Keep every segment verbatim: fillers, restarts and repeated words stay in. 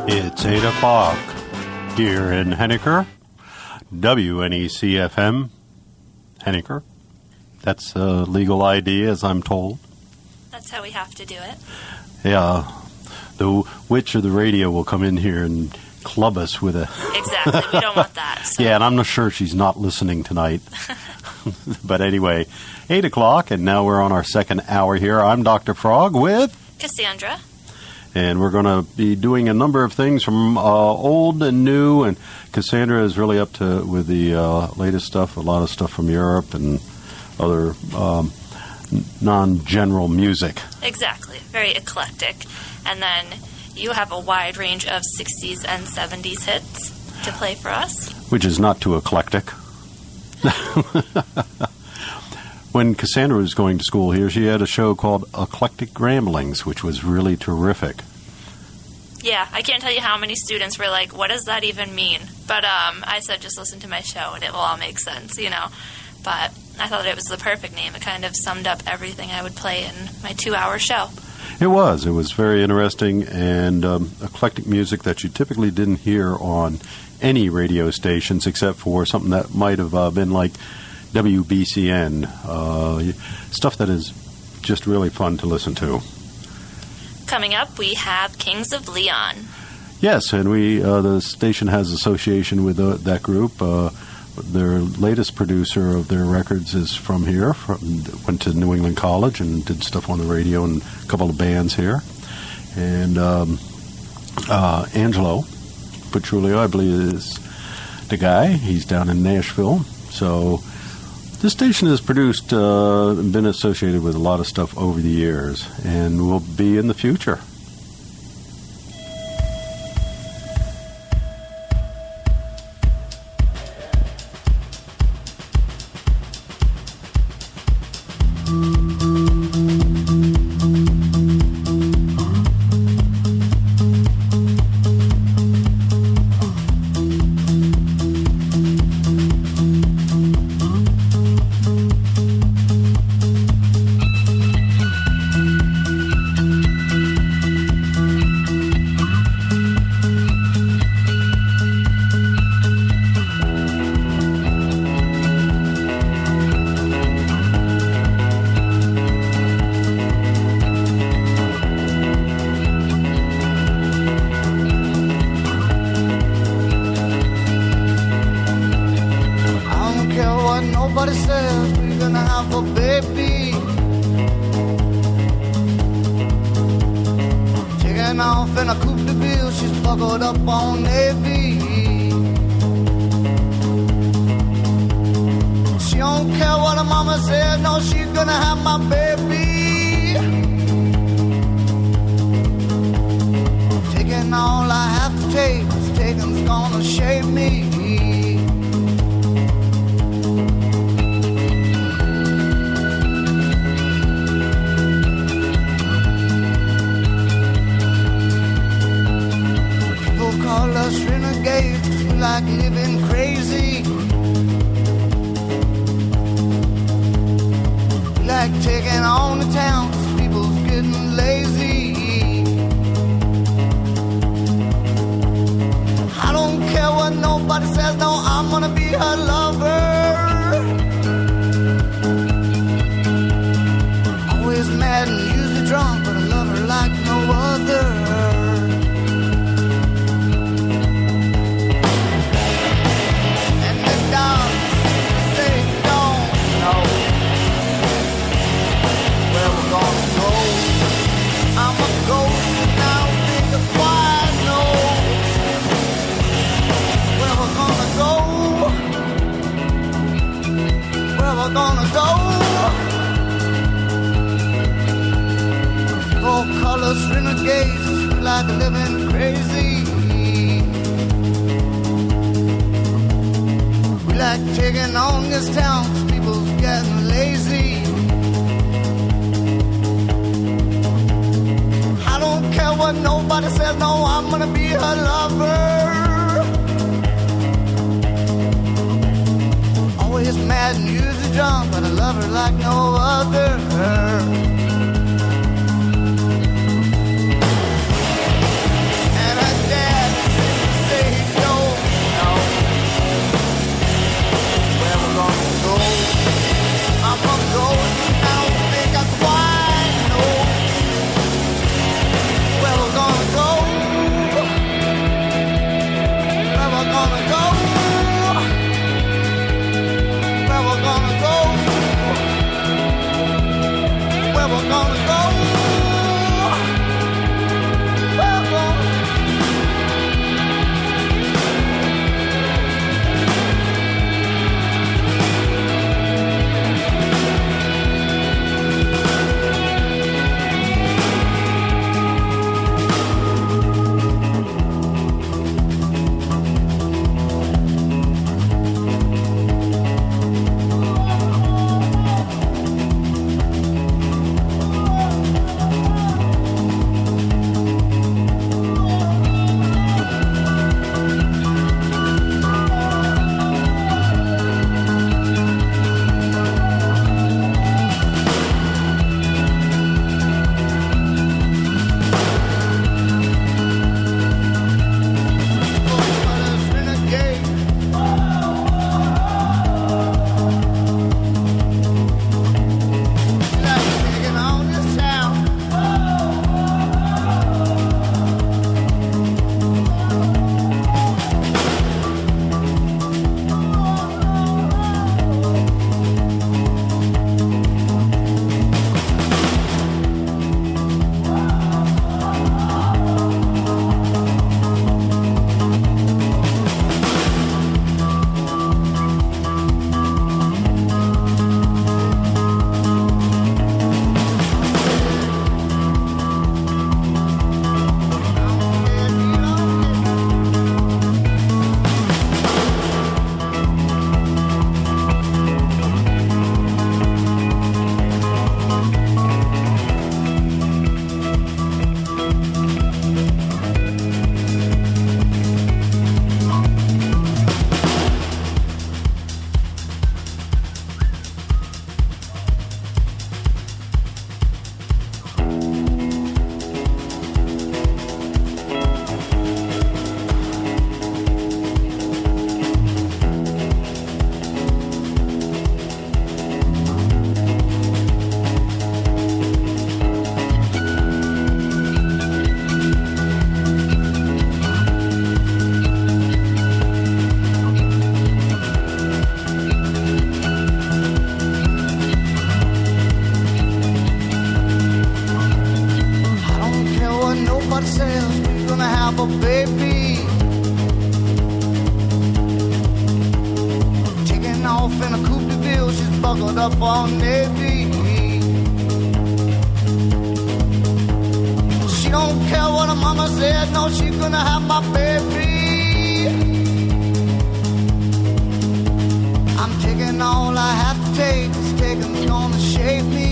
It's eight o'clock here in Henniker, W N E C F M, Henniker. That's a legal I D, as I'm told. That's how we have to do it. Yeah. The witch of the radio will come in here and club us with a... Exactly. We don't want that. So. Yeah, and I'm not sure she's not listening tonight. But anyway, eight o'clock, and now we're on our second hour here. I'm Doctor Frog with... Cassandra. And we're going to be doing a number of things from uh, old and new. And Cassandra is really up to with the uh, latest stuff, a lot of stuff from Europe and other um, non-general music. Exactly. Very eclectic. And then you have a wide range of sixties and seventies hits to play for us. Which is not too eclectic. When Cassandra was going to school here, she had a show called Eclectic Ramblings, which was really terrific. Yeah, I can't tell you how many students were like, what does that even mean? But um, I said, just listen to my show and it will all make sense, you know. But I thought it was the perfect name. It kind of summed up everything I would play in my two-hour show. It was. It was very interesting and um, eclectic music that you typically didn't hear on any radio stations except for something that might have uh, been like W B C N, uh, stuff that is just really fun to listen to. Coming up, we have Kings of Leon. Yes, and we uh, the station has association with uh, that group. Uh, their latest producer of their records is from here, from, went to New England College and did stuff on the radio and a couple of bands here. And um, uh, Angelo Petrulio, I believe, is the guy. He's down in Nashville. So... this station has produced uh, and been associated with a lot of stuff over the years and will be in the future. And I dare pulled up on Navy. She don't care what her mama said, no, she gonna have my baby. I'm taking all I have to take, this taking's gonna shape me.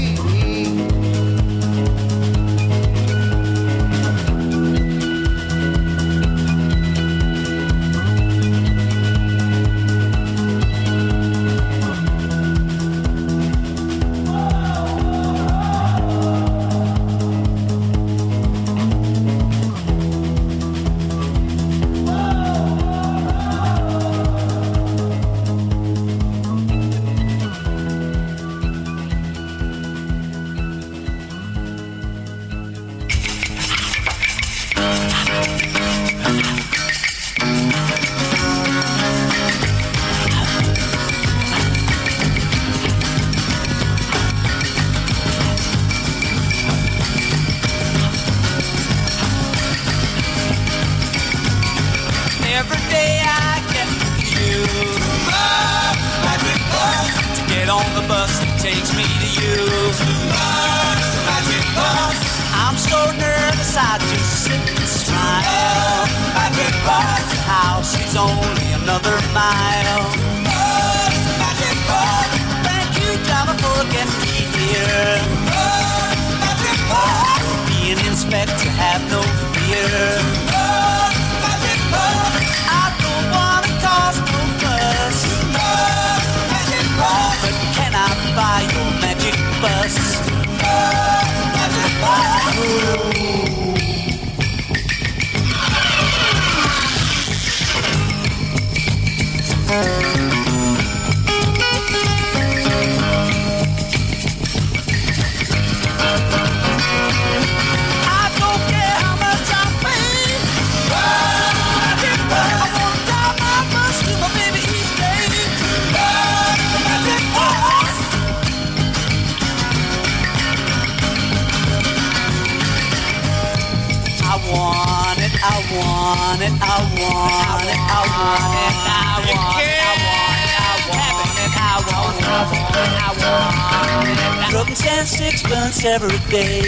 Every day,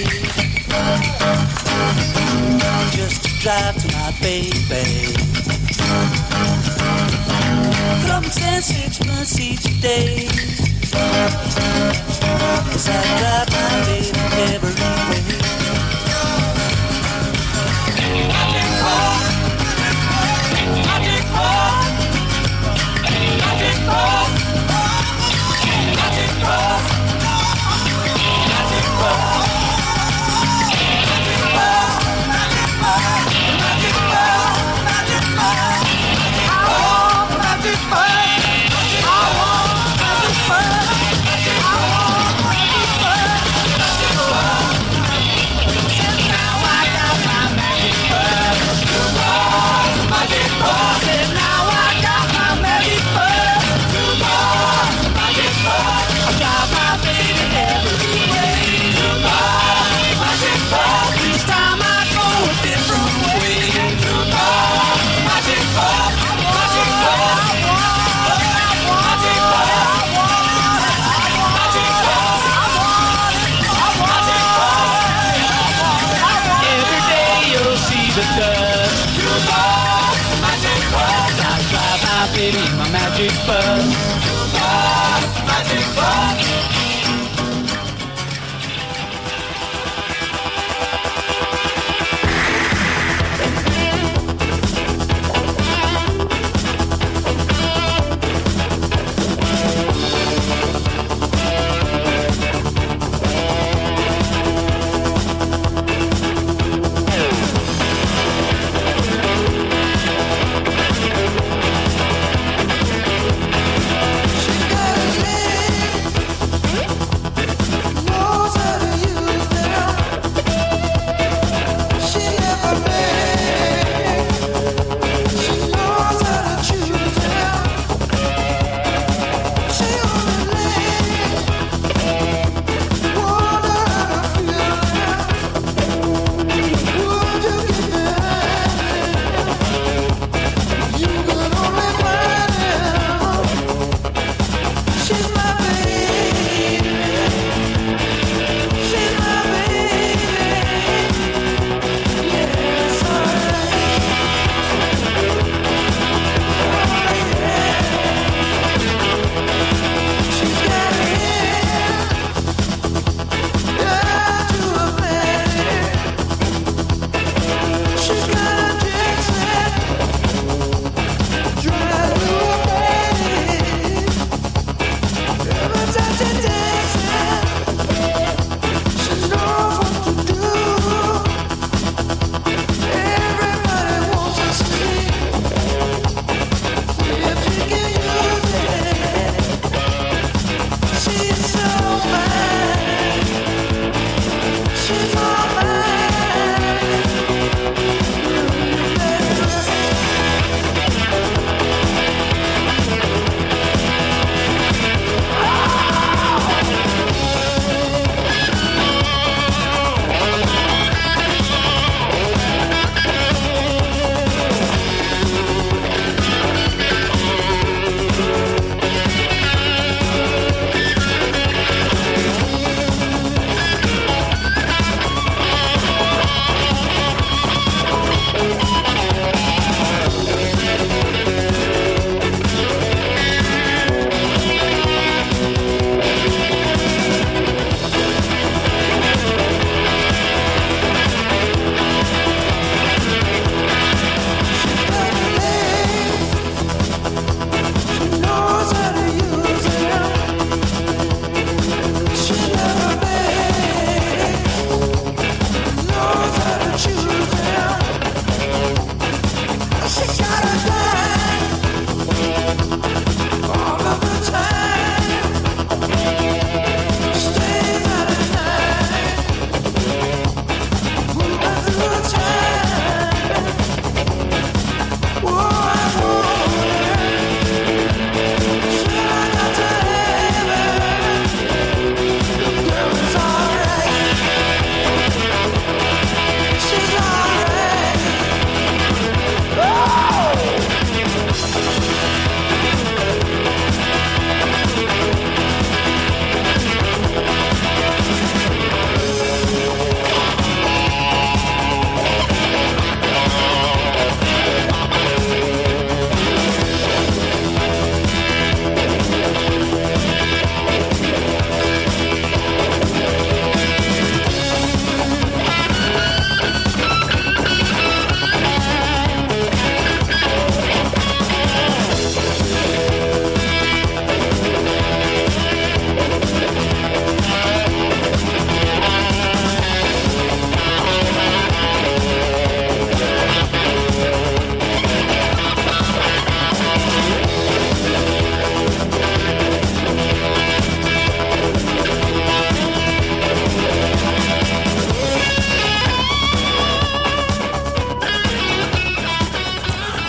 just to drive to my baby. Crumbs and sixpence each day, 'cause I drive my baby every way. Magic car, magic car, magic car, magic car. Baby, my magic bus. Magic bus. She got a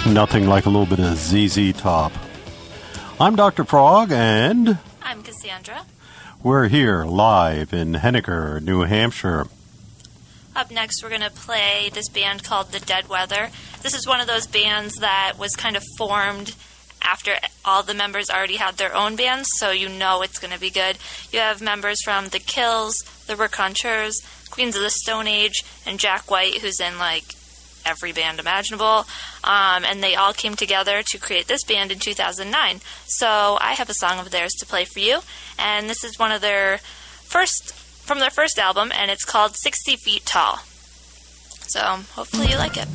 Nothing like a little bit of Z Z Top. I'm Doctor Frog, and I'm Cassandra. We're here live in Henniker, New Hampshire. Up next, we're going to play this band called The Dead Weather. This is one of those bands that was kind of formed after all the members already had their own bands, so you know it's going to be good. You have members from The Kills, The Raconteurs, Queens of the Stone Age, and Jack White, who's in, like, every band imaginable, um, and they all came together to create this band in two thousand nine. So I have a song of theirs to play for you, and this is one of their first, from their first album, and it's called sixty feet Tall. So hopefully you like it.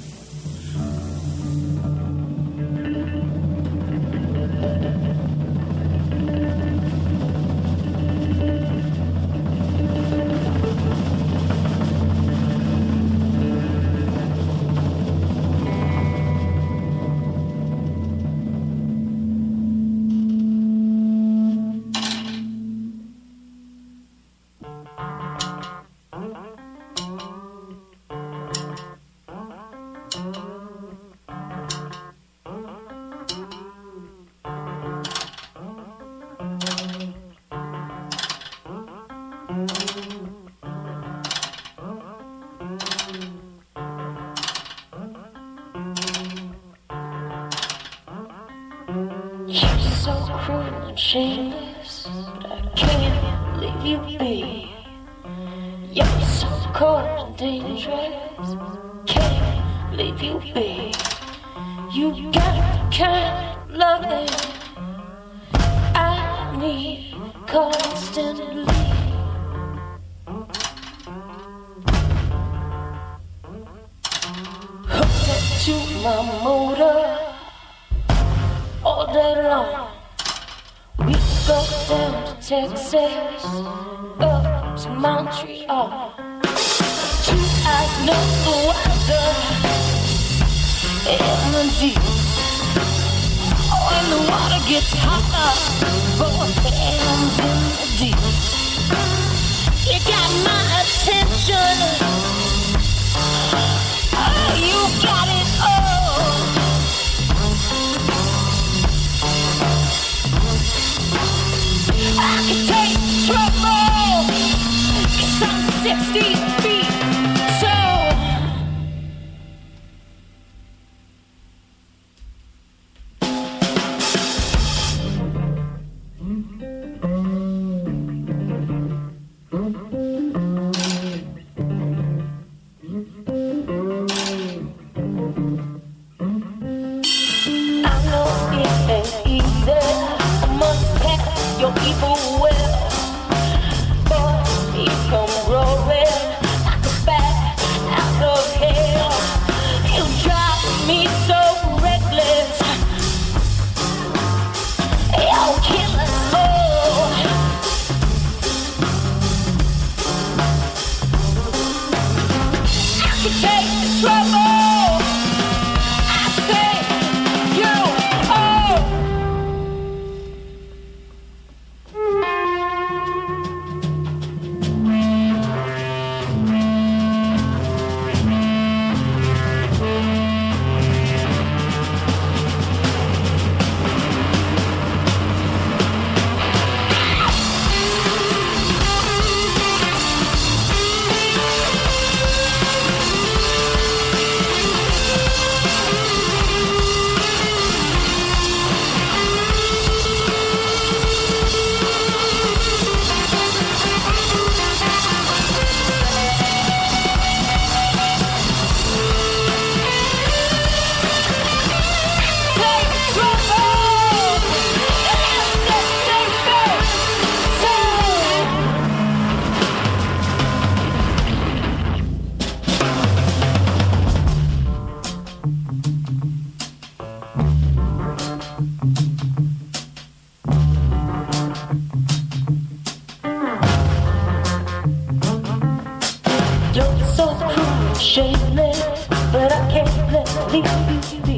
Shameless, but I can't leave you be. You're so cold and dangerous, can't leave you be. You got the kind of loving I need constantly. Hooked up to my motor all day long. We go down to Texas, up to Montreal. Two eyes know the weather in the deep. Oh, and the water gets hotter, both hands in the deep. You got my attention, oh, you got it all. I can take trouble, 'cause I'm sixty feet tall. I know it ain't easy, I must have your evil will, but you come roaring like a bat out of hell. You drive me so reckless, you'll kill us all. I can take the trouble, I say you oh. Shameless, but I can't let leave you be.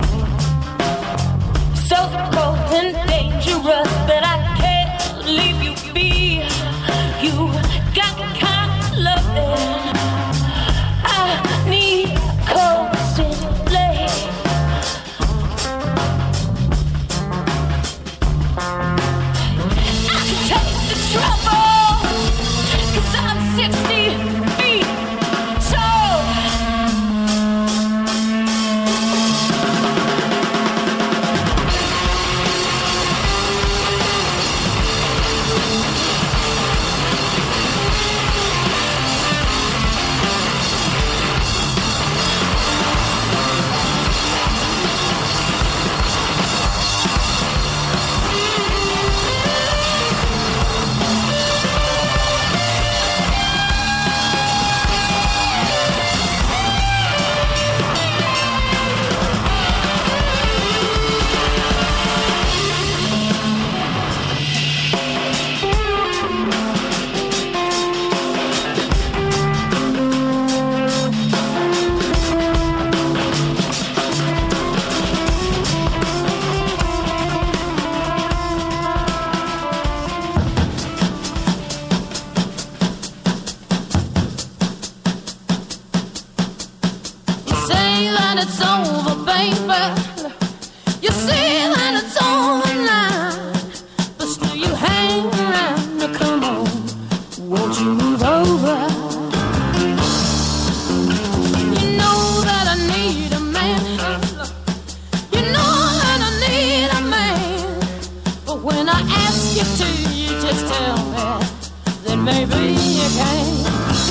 So cold and dangerous that I can't leave you be. You got the kind of loving I need constantly. You see that it's online, but still you hang around. Now come on, won't you move over? You know that I need a man. You know that I need a man. But when I ask you to, you just tell me that maybe you can't.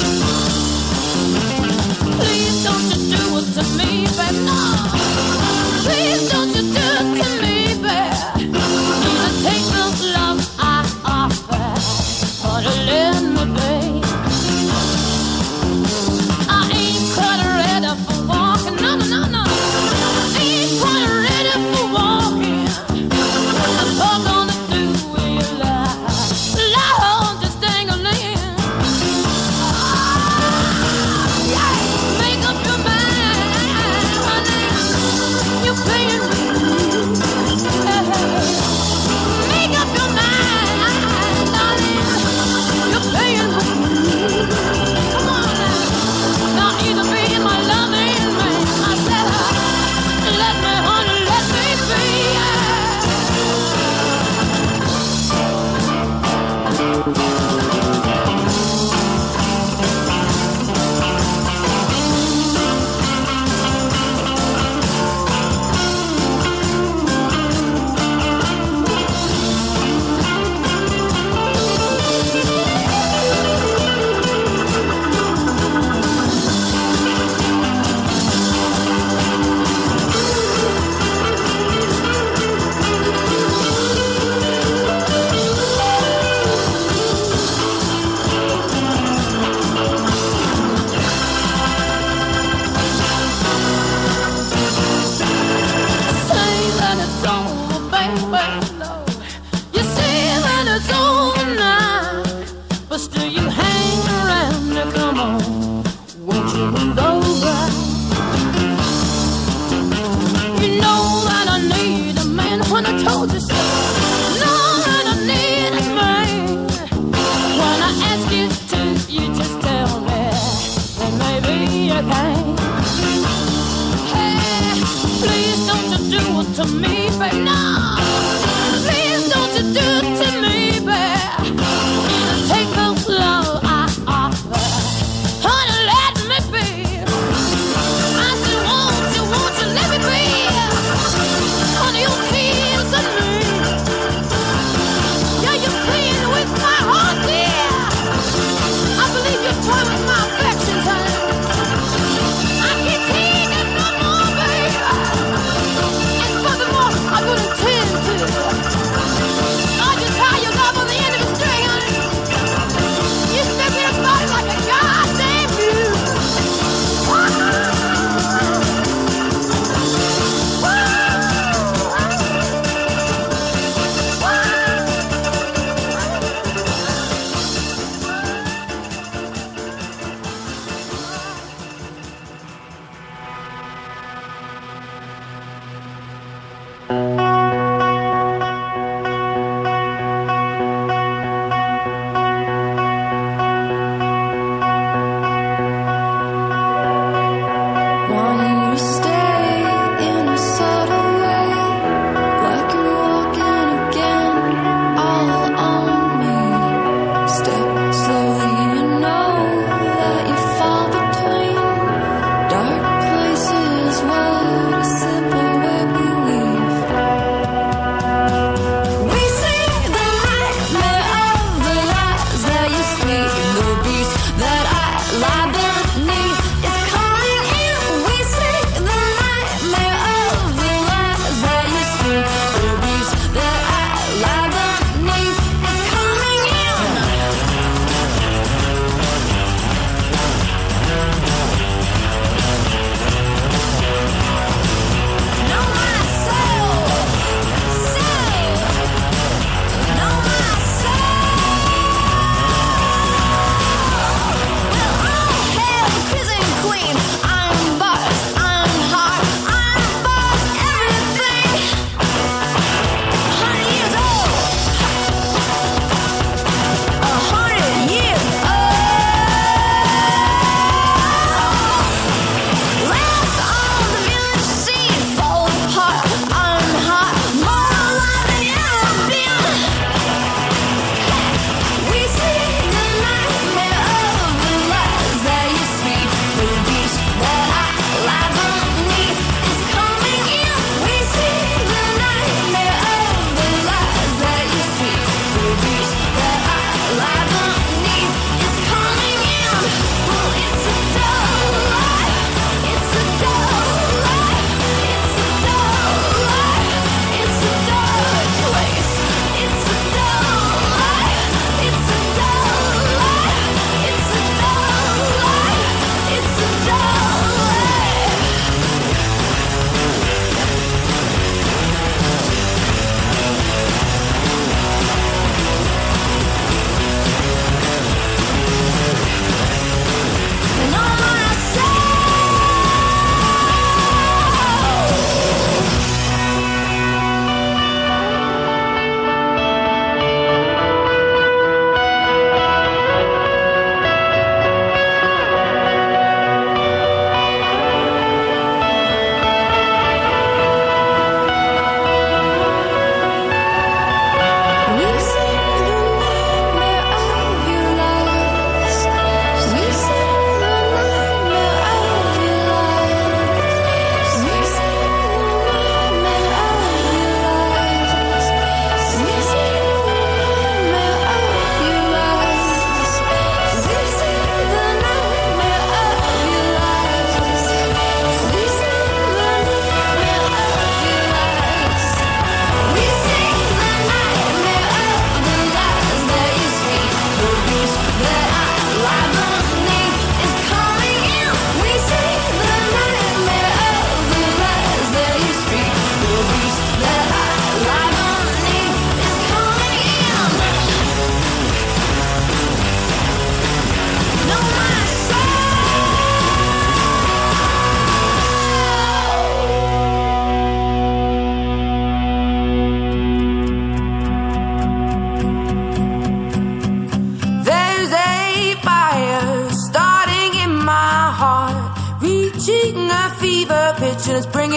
Please don't you do it to me, babe, no. Please don't you do it to me, babe. Either take the love I offer or to let me be. I ain't quite ready for walking, no, no, no, no. I ain't quite ready for walking. I'm all gonna do with your life. Lord, just dangling. Make up your mind, honey. You're paying me. Make up your mind, darling. You're paying me. Come on now. Now either be my loving man. I said, let me, honey, let me be. Say that it's over, baby, Lord. You say that it's over now, but still you hang around. Now come on, won't you move over? You know that I need a man when I told you so. Know that I need a man. When I ask you to, you just tell me that maybe you can't. Hey, please don't you do it to me, babe, no. Please don't you do it to me, babe. Either take the love I offer, honey, let me be. I said, won't you, won't you let me be? Honey, your tears and me. Yeah, you're playing with my heart, dear. I believe you're toying with my affections, honey. I can't take it no more, baby. And furthermore, I wouldn't tell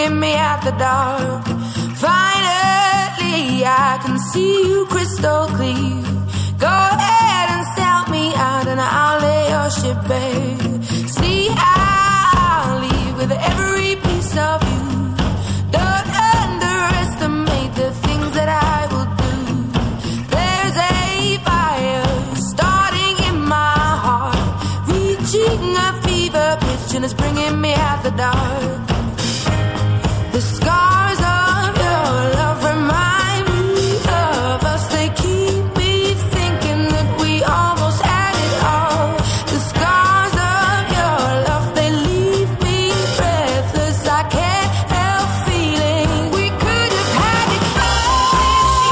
bringing me out the dark. Finally, I can see you crystal clear. Go ahead and sell me out and I'll lay your ship bare. See, I'll leave with every piece of you. Don't underestimate the things that I will do. There's a fire starting in my heart, reaching a fever pitch and it's bringing me out the dark. The scars of your love remind me of us. They keep me thinking that we almost had it all. The scars of your love, they leave me breathless. I can't help feeling we could have had it all.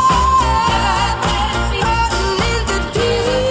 Rolling in the deep.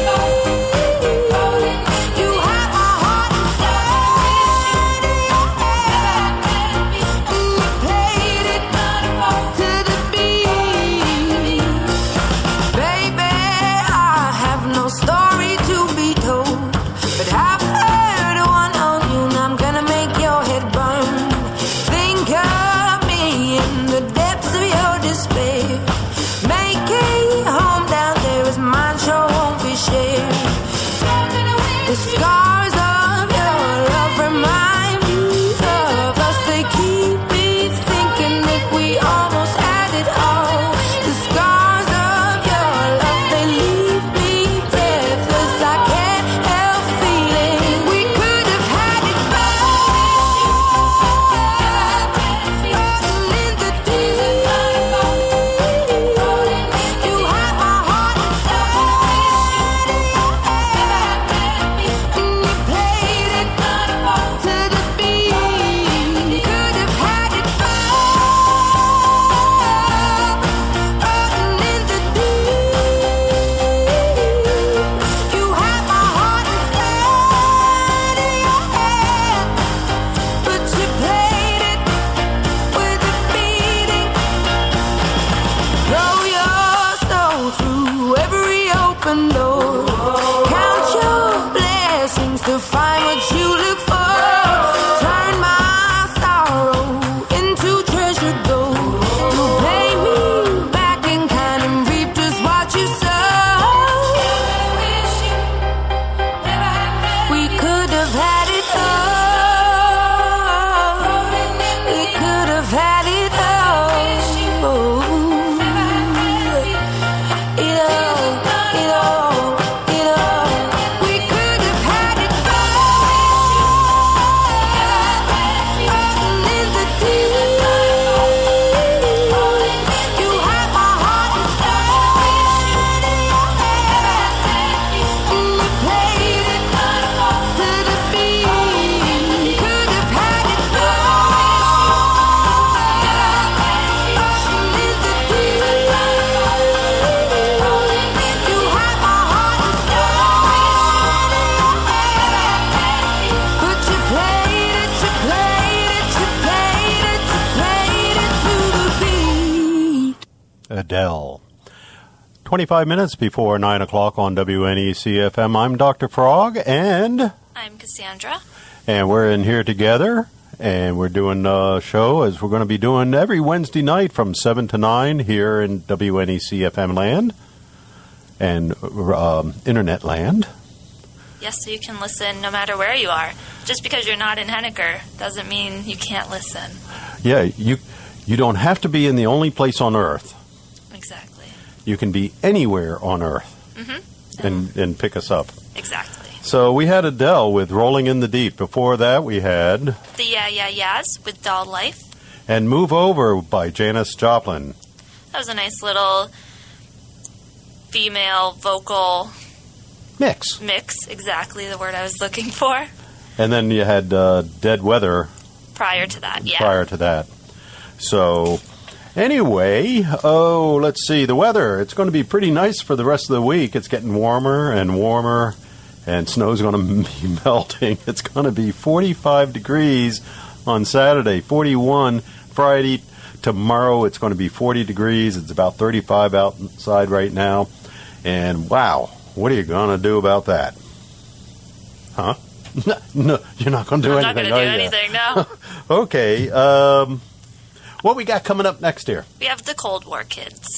You have my heart inside of your hand. And you played it to the beat. Baby, I have no story to be told, but I've heard one on you and I'm gonna make your head burn. Think of me in the depths of your despair. Make a home down there as mine sure won't be shared. The scars of your love remind me of us. They keep me thinking that we almost had it all. The scars of your love, they leave me breathless. I can't help feeling we could have had it all. Rolling in the deep. You have my heart inside of your hand. And you played it to the beat. Could have had it all. Rolling in the deep. You have my heart inside of your hand, but you played it with a beating. Throw your soul through every open door. Count your blessings to find what you look for. Turn my sorrow into treasure gold. You pay me back in kind and reap just what you sow. We could have had it all. We could have had it all. It all, it all, it all. We could have had it all. Rolling in the deep. You have my heart inside of your hand. And you played it to the beat. Could have had it all. Rolling in the deep. You have my heart inside of your hand. But you played it, you played it, you played it, you played it to the beat. Adele. twenty-five minutes before nine o'clock on W N E C F M. I'm Doctor Frog, and I'm Cassandra. and we're in here together, and we're doing a show as we're going to be doing every Wednesday night from seven to nine here in W N E C F M land and um, Internet land. Yes, so you can listen no matter where you are. Just because you're not in Henniker doesn't mean you can't listen. Yeah, you you don't have to be in the only place on Earth. Exactly. You can be anywhere on Earth Mm-hmm. and, and pick us up. Exactly. So we had Adele with Rolling in the Deep. Before that, we had The Yeah Yeah Yeahs with Doll Life. And Move Over by Janis Joplin. That was a nice little female vocal Mix. mix. Exactly the word I was looking for. And then you had uh, Dead Weather Prior to that, yeah. prior to that. So, anyway, oh, let's see. The weather, it's going to be pretty nice for the rest of the week. It's getting warmer and warmer, and snow's going to be melting. It's going to be forty-five degrees on Saturday, forty-one Friday. Tomorrow, it's going to be forty degrees. It's about thirty-five outside right now. And, wow, what are you going to do about that? Huh? No, no, you're not going to do I'm anything, not are going to do you? anything, no. Okay. Um, what we got coming up next here? We have the Cold War Kids.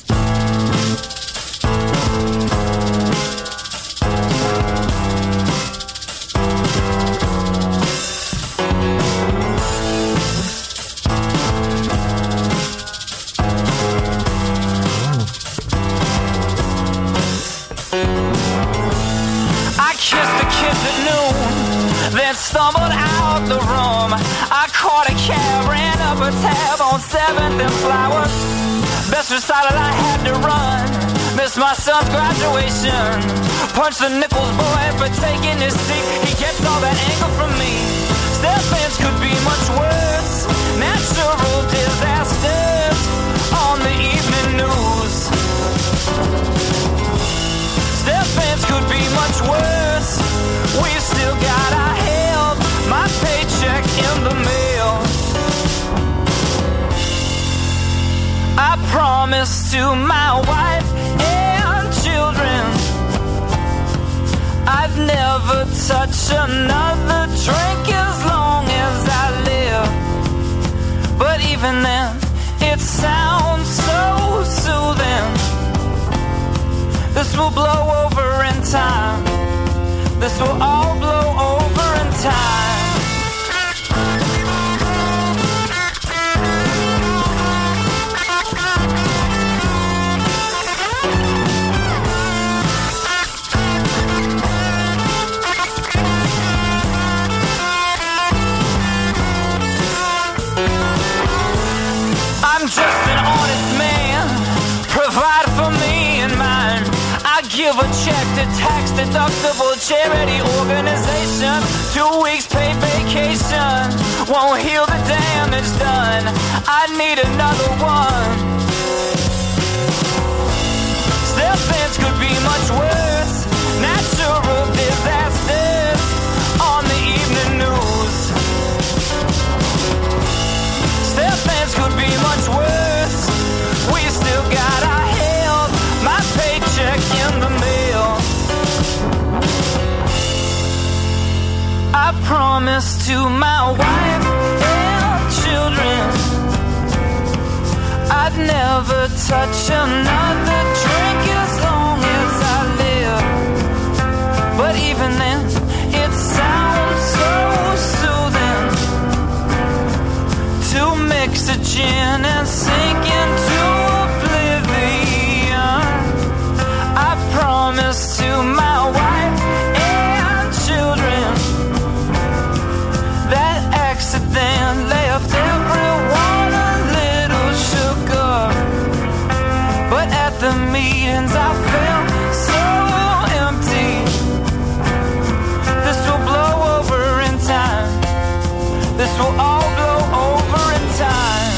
Then stumbled out the room. I caught a cab, ran up a tab on seventh and Flowers. Best recital I had to run. Missed my son's graduation. Punched the Nichols boy for taking his seat. He gets all that anger from me. Step-ins could be much worse. Natural disasters on the evening news. Step-ins could be much worse. We've still got our help, my paycheck in the mail. I promised to my wife and children I'd never touch another drink as long as I live. But even then, it sounds so soothing. This will blow over in time. This will all blow over in time. I'm just an honest man. Provide for me and mine. I give a check to tax-deductible charity organization. Two weeks paid vacation won't heal the damage done. I need another one. Step-ins could be much worse. Natural disasters on the evening news. Step-ins could be much worse. We still got our help, my paycheck in the mail. I promised to my wife and children I'd never touch another drink as long as I live. But even then, it sounds so soothing to mix a gin and sink into oblivion. I promise to my wife and children that accident left everyone a little shook up. But at the meetings I felt so empty. This will blow over in time. This will all blow over in time.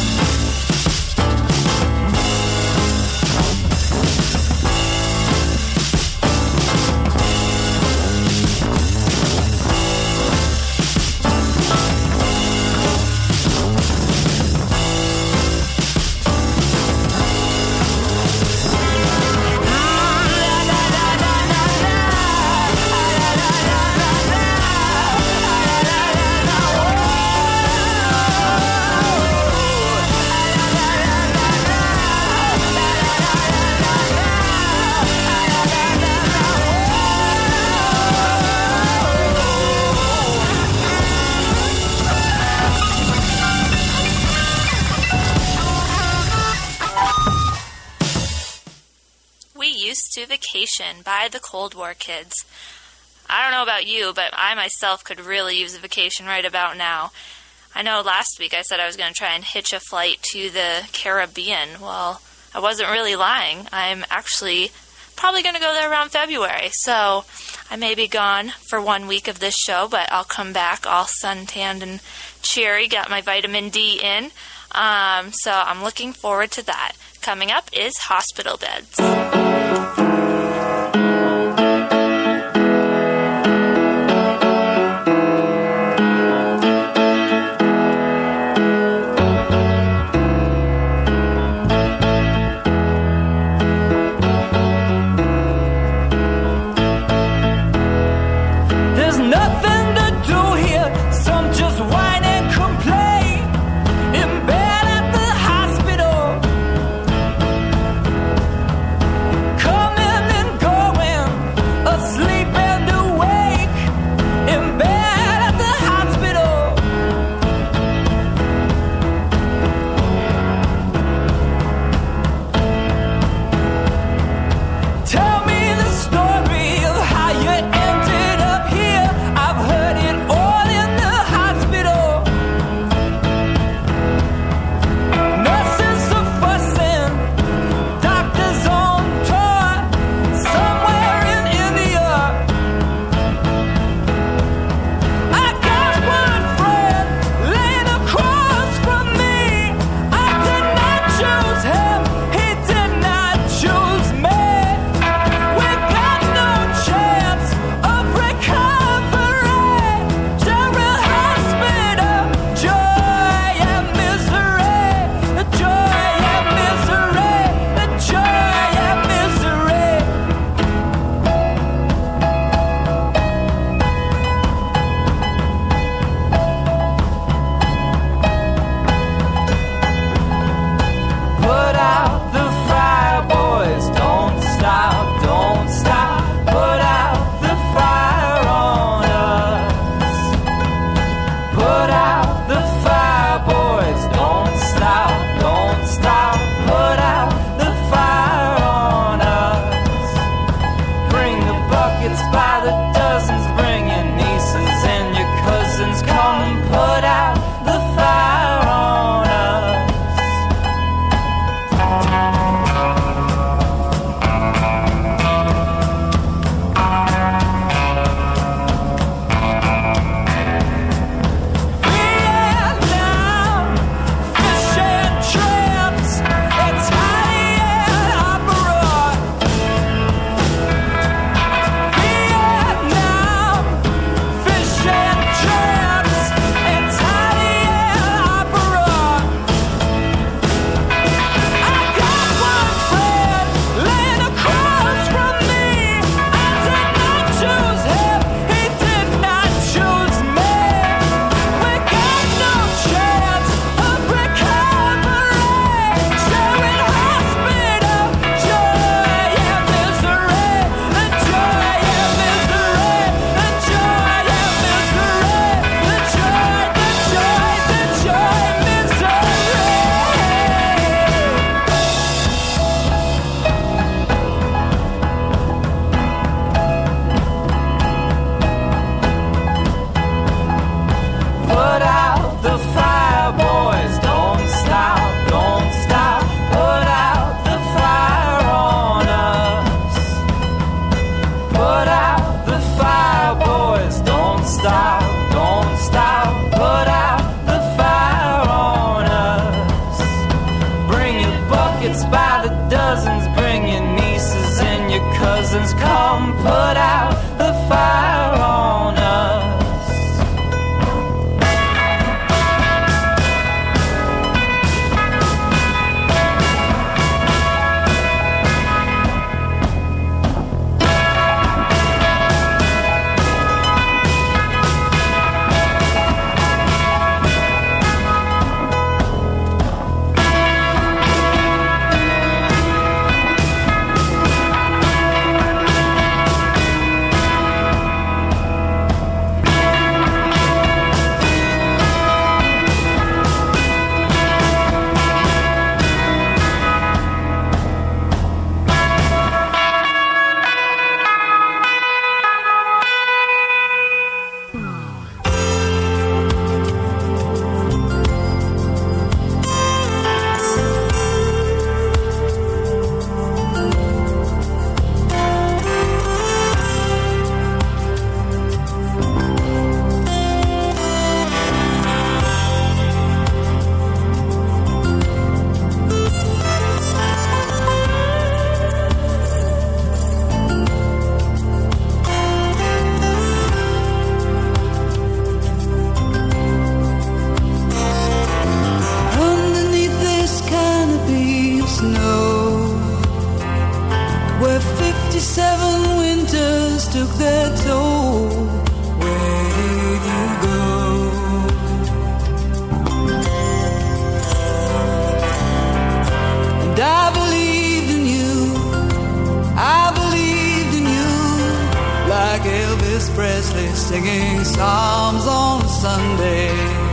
To Vacation by the Cold War Kids. I don't know about you, but I myself could really use a vacation right about now. I know last week I said I was going to try and hitch a flight to the Caribbean. Well, I wasn't really lying. I'm actually probably going to go there around February, so I may be gone for one week of this show, but I'll come back all suntanned and cheery, got my vitamin D in, um, so I'm looking forward to that. Coming up is Hospital Beds. There's nothing to do buckets by the dozens. Bring your nieces and your cousins. Come put out the fire on us. Singing psalms on Sunday.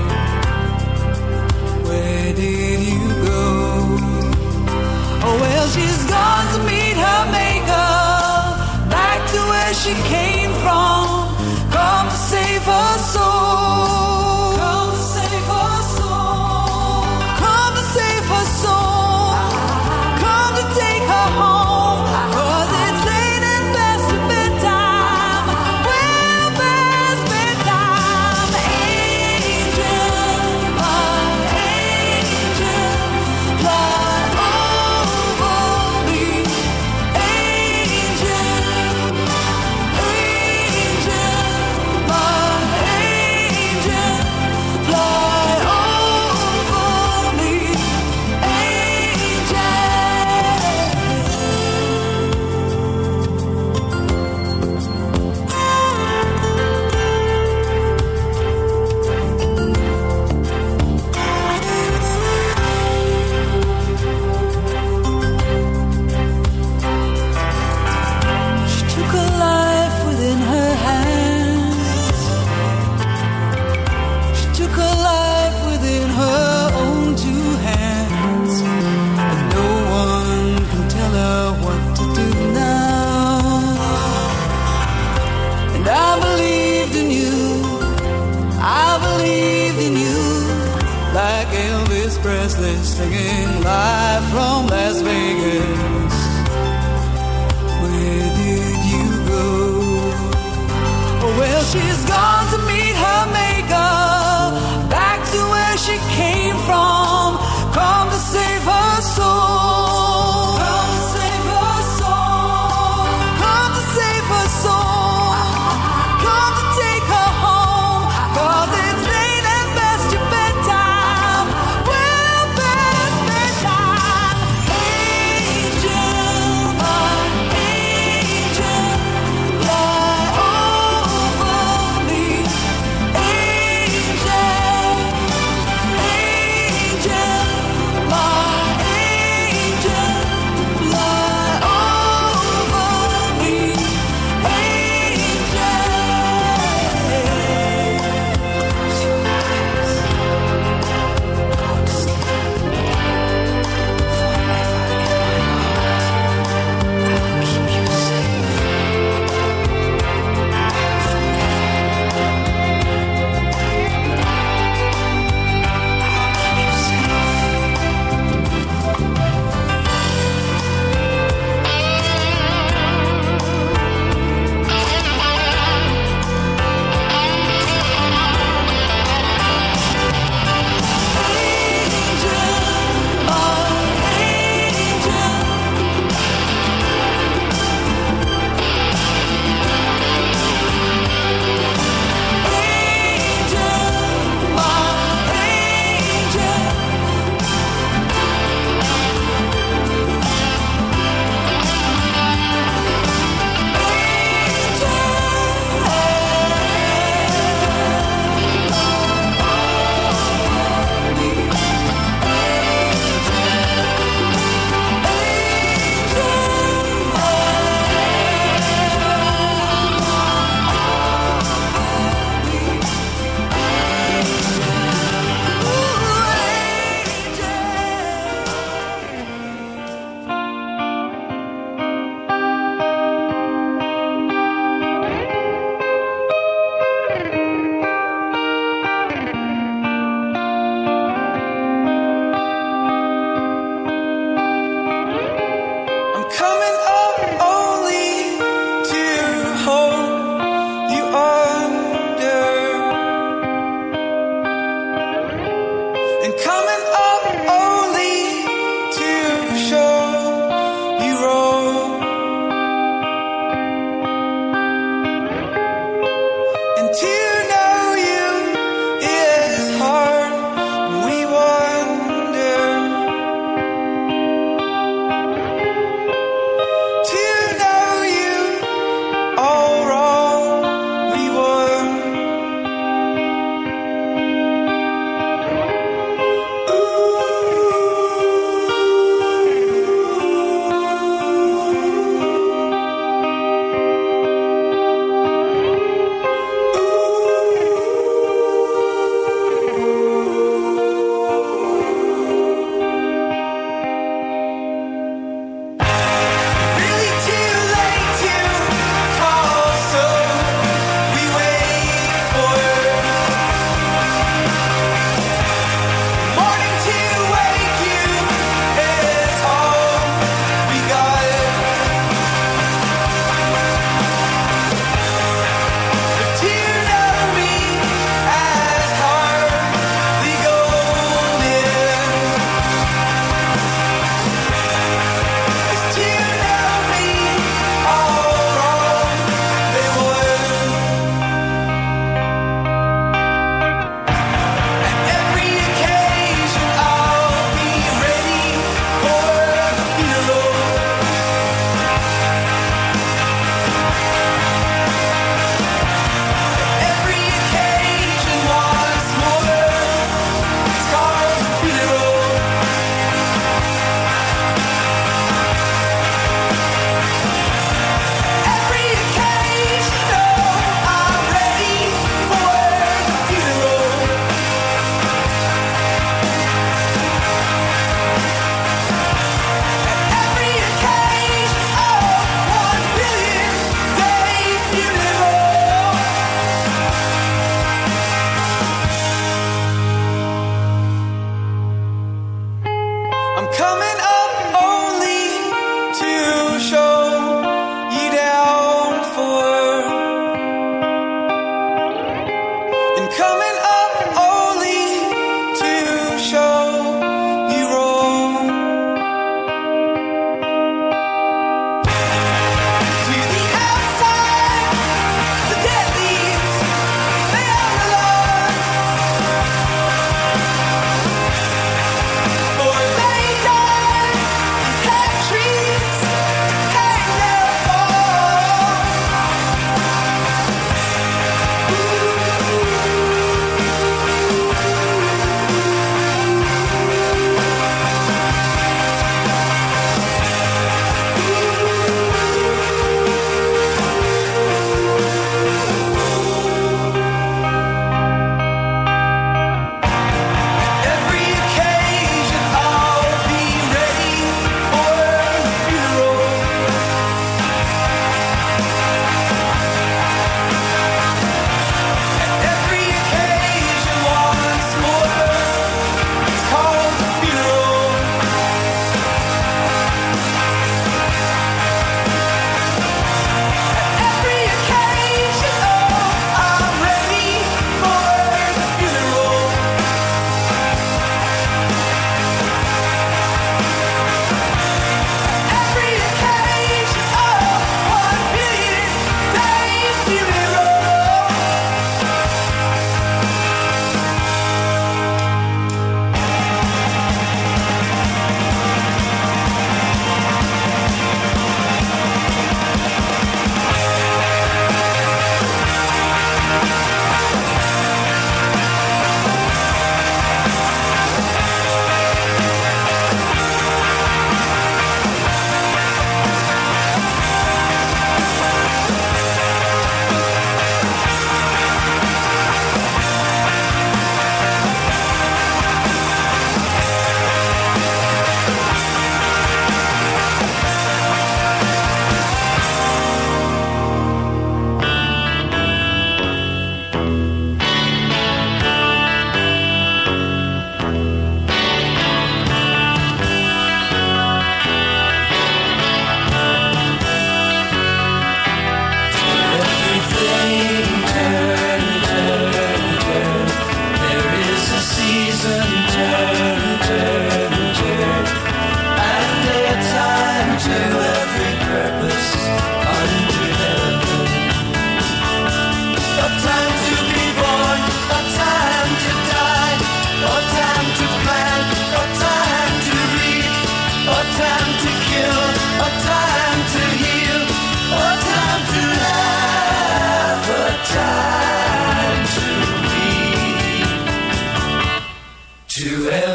Where did you go? Oh well, she's gone to meet her maker, back to where she came from. Come to save her soul. Come to save her soul. Come to save her soul. Come to take her home. 'Cause it's late and past your bedtime. Well, past bedtime. Angel, my angel, fly over me. Angel, angel, my angel, fly over me. Angel. She took her life within her hands. She took her life within her own two hands. And no one can tell her what to do now. And I believed in you. I believed in you. Like Elvis Presley singing live from Las Vegas. Where did you go? Oh well, she's gone to meet her maker, back to where she came from. Come to save her soul. Come to save her soul. Come to save her soul. Come to take her home. 'Cause it's late and past your bedtime. Well, past bedtime.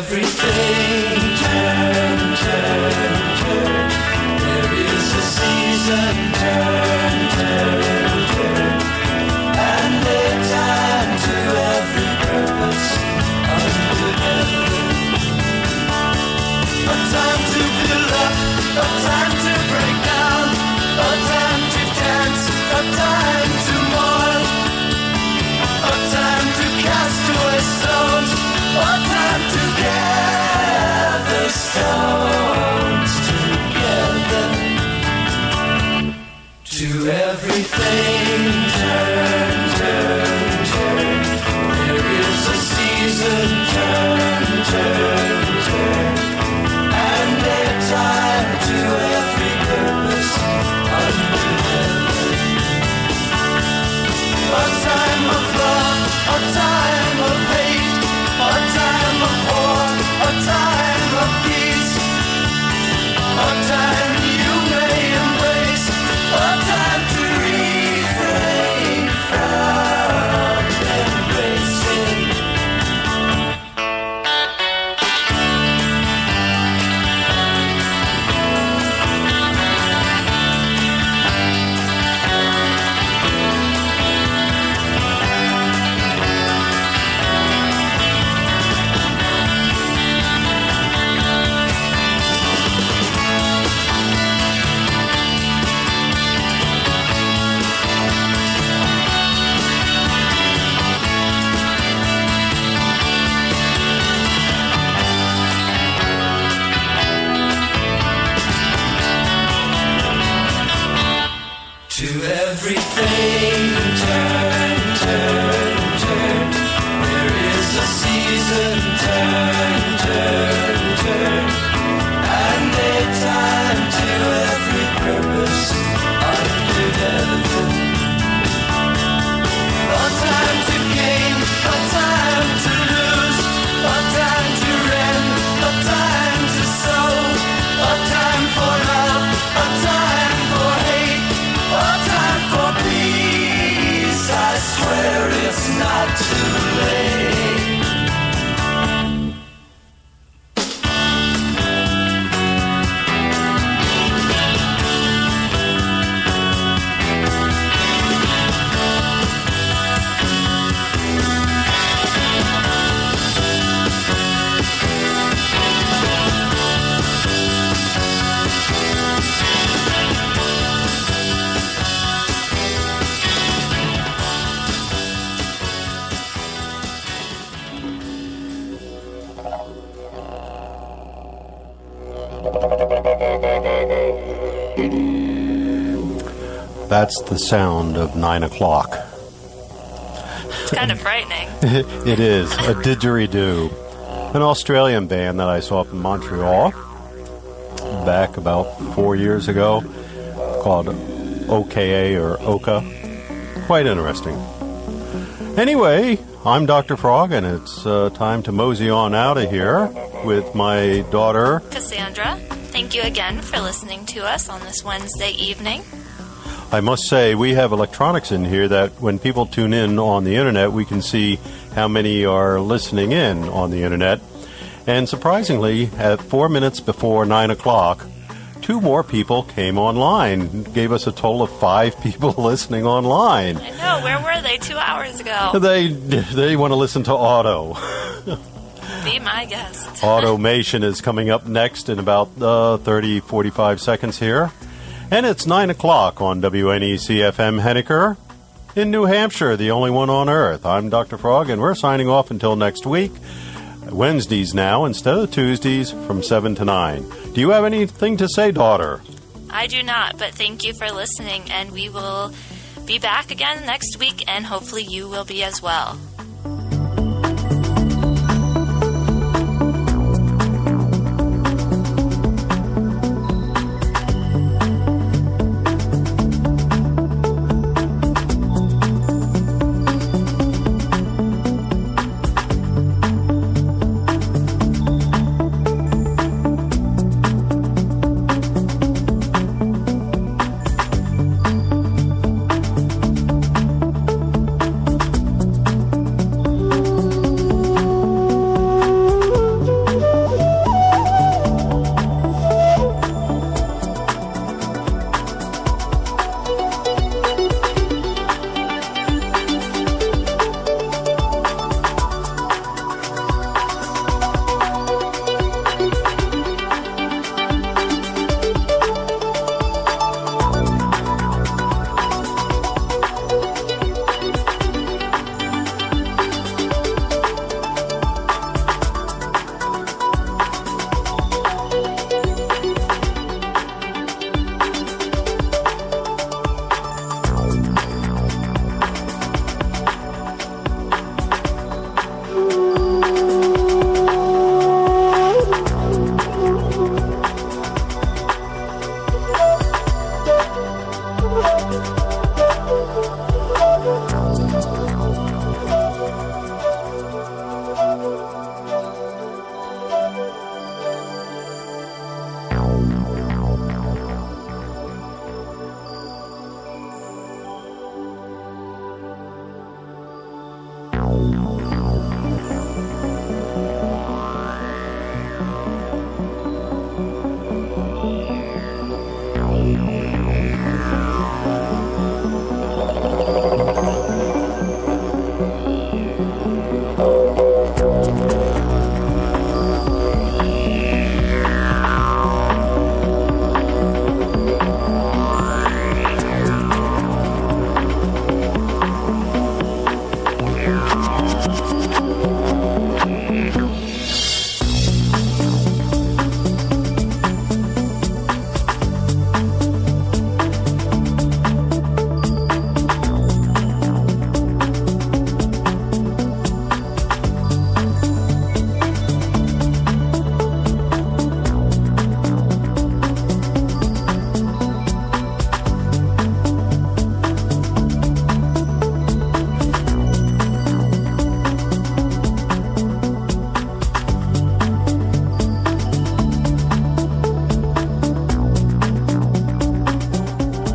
everything turn, turn, turn. There is a season, turn, turn, turn. And a time to every purpose under heaven. A time to build up, a time to break down, a time to dance, a time to mourn, a time to cast away stones, a time to gather stones together. To everything turn, turn, turn. There is a season, turn, turn, turn. And a time to every purpose under heaven. A time of love, a time of hate, a time of war, a time of peace, a time you may embrace, a time to refrain from embracing. To everything turn, turn, turn. There is a season, turn, turn, turn. And a time to every purpose under heaven. A time to gain, a time to lose, a time to rend, a time to sow, a time for love, a time for hate, a time for peace. I swear it's not too late. That's the sound of nine o'clock. It's kind of frightening. It is a didgeridoo, an Australian band that I saw up in Montreal back about four years ago, called O K A or Oka. Quite interesting. Anyway, I'm Doctor Frog, and it's uh, time to mosey on out of here with my daughter, Cassandra, thank you again for listening to us on this Wednesday evening. I must say, we have electronics in here that when people tune in on the internet, we can see how many are listening in on the internet. And surprisingly, at four minutes before nine o'clock, two more people came online, gave us a total of five people listening online. I know, where were they two hours ago? They they want to listen to Auto. Be my guest. Automation is coming up next in about uh, thirty, forty-five seconds here. And it's nine o'clock on W N E C F M Henniker in New Hampshire, the only one on Earth. I'm Doctor Frog, and we're signing off until next week. Wednesdays now instead of Tuesdays from seven to nine. Do you have anything to say, daughter? I do not, but thank you for listening, and we will be back again next week, and hopefully you will be as well.